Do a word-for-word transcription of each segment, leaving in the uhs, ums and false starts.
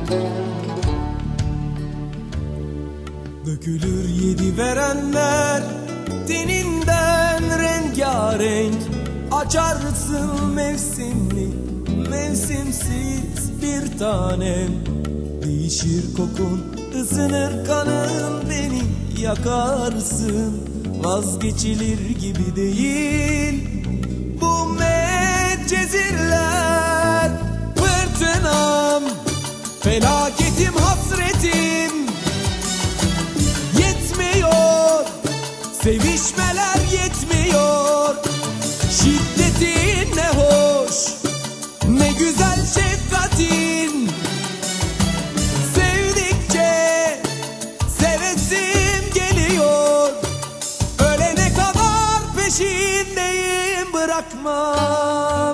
Dökülür yedi verenler teninden rengarenk, açarsın mevsimli mevsimsiz bir tanem. Değişir kokun, ısınır kanın, beni yakarsın. Vazgeçilir gibi değil bu medcezirler. Fırtınam, felaketim, hasretim, yetmiyor sevişmeler, yetmiyor. Şiddetin ne hoş, ne güzel şefkatin. Sevdikçe sevesim geliyor. Ölene kadar peşindeyim, bırakmam.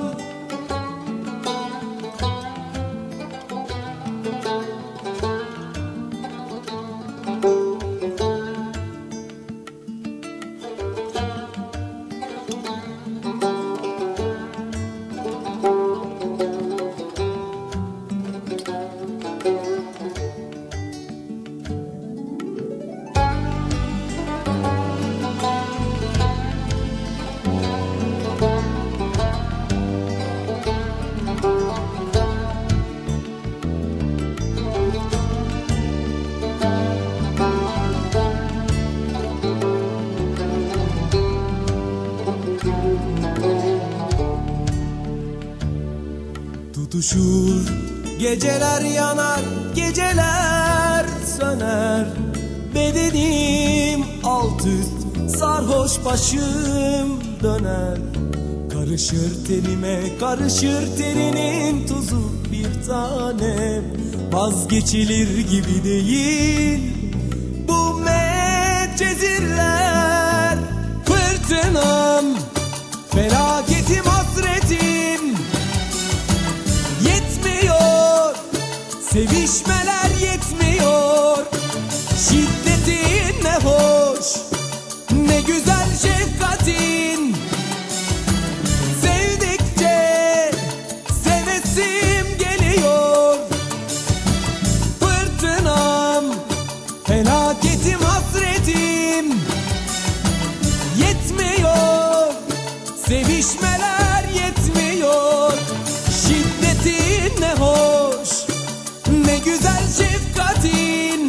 Tutuşur geceler, yanar geceler söner. Bedenim alt üst, sarhoş başım döner. Karışır tenime, karışır teninin tuzu bir tanem. Vazgeçilir gibi değil bu medcezirler. Fırtınam, felaketim, hasretim, yetmiyor sevişmeler, yetmiyor. Şiddetin ne hoş, ne güzel şefkatin. Sevdikçe sevesim geliyor. Fırtınam, felaketim, hasretim, yetmiyor sevişmeler, yetmiyor. Şiddetin ne hoş, ne güzel şefkatin.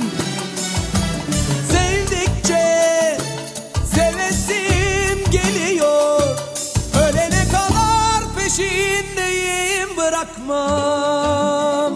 Sevdikçe sevesim geliyor. Ölene kadar peşindeyim, bırakmam.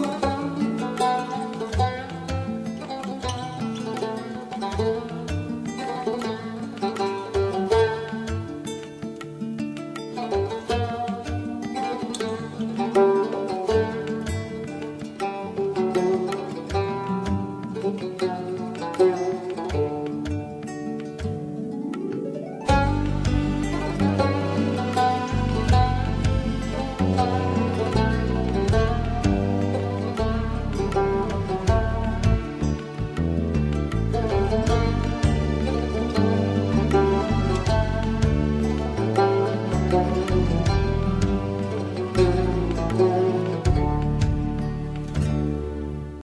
Thank you.